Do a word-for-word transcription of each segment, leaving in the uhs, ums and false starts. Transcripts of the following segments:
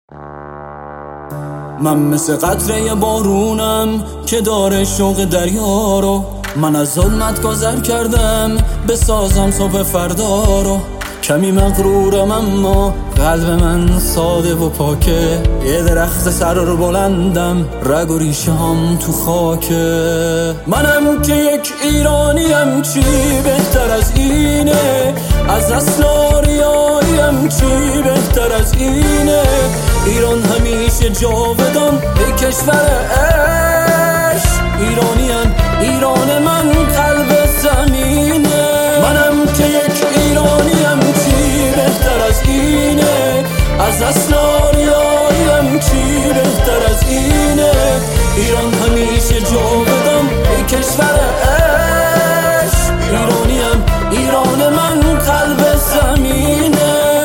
من مثل قطره بارونم که داره شوق دریا رو. من از ظلمت گذر کردم بسازم صبح فردا رو. کمی مغرورم اما قلب من ساده و پاکه. یه درخت سر رو بلندم رگ و ریشه هم تو خاکه. منم که یک ایرانیم چی بهتر از اینه. از اصل آریاییم چی بهتر از اینه. ایران همیشه جاودان ای کشور عشق. ایرانیم ایران من قلب زمینه. منم که یک ایرانیم چی بهتر از اینه. از اصل آریاییم چی بهتر از اینه. ایران همیشه جاودان ای کشور عشق. ایرانیم ایران من قلب زمینه.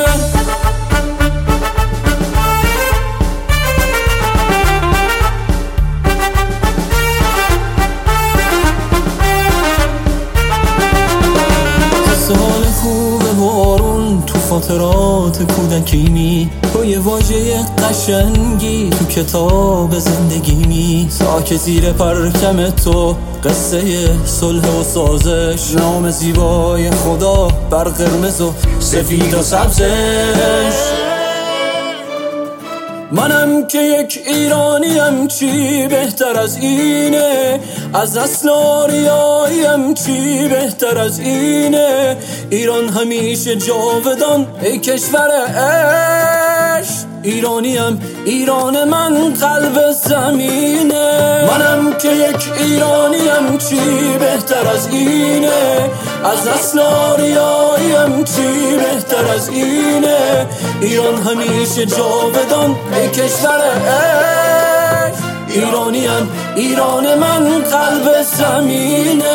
سال خوب بارون تو خاطرات کودکیمی. تو یه واژه قشنگی تو کتاب زندگیمی. ساک زیر پرچم تو قصه صلح و سازش. نام زیبای خدا بر قرمز و سفید و سبزش. منم که یک ایرانیم چی بهتر از اینه. از اصل آریاییم چی بهتر از اینه. ایران همیشه جاودان ای کشور عشق. ایرانیم ایران من قلب زمینه. منم که یک ایرانیم چی بهتر از اینه. از اصل آریاییم چی بهتر از اینه. ایران همیشه جاودان ای کشور عشق. ایرانیم ایران من قلب زمینه.